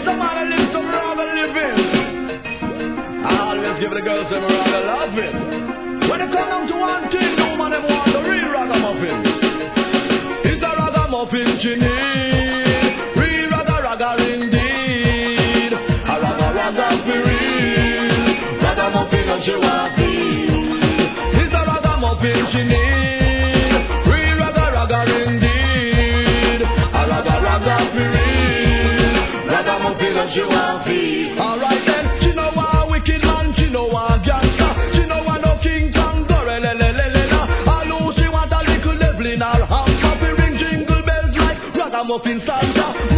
some man that live some rather living. I always give the girls some rather loving. When they come down to one thing, no man them want the real ragamuffin. It's a ragamuffin she need, real raga indeed. A raga for real, ragamuffin and she want feel. It's a ragamuffin she need, real raga indeed. A raga for real, ragamuffin and she want feel. Alright then, she know a wicked man, she know a gangster, she know a no King Kong, all who she want a little level in her house. Happy ring jingle bells like ragamuffin Santa.